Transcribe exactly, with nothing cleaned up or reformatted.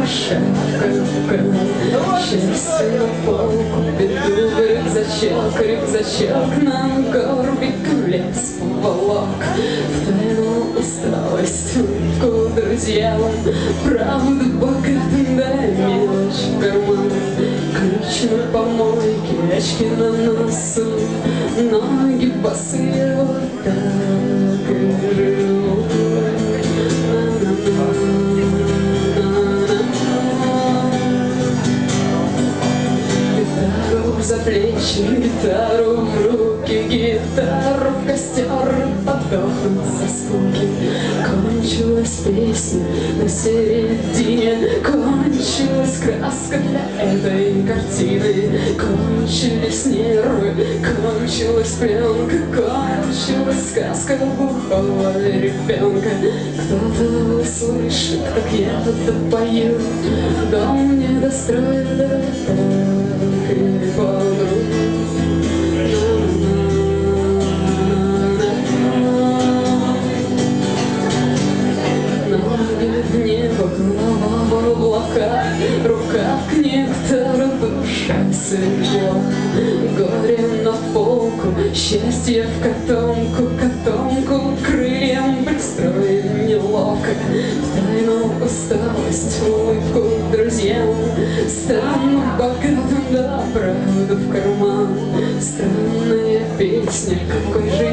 шапка, счастье на полку, беду в рюкзачок, рюкзачок на горбик в лес поволок. В тайну усталость, улыбку друзьям, правду богатым, да мелочь в карман. Ключ на помойке, очки на носу, ноги босые, вот так и живут. Гитару за плечи, гитару в руки, гитару в костер, подохнуть со скуки. Кончилась песня на середине, кончилась краска для этой картины, кончились нервы, кончилась пленка, кончилась сказка глухого ребенка. Кто-то услышит, как я тут пою, дом не достроит, да так и помру. Голова в облаках, рука к нектару, душа светло. Горе на полку, счастье в котомку, котомку крыльям пристроим неловко. В тайну усталость, улыбку друзьям, стану богатым, да правду в карман. Странная песня, какой же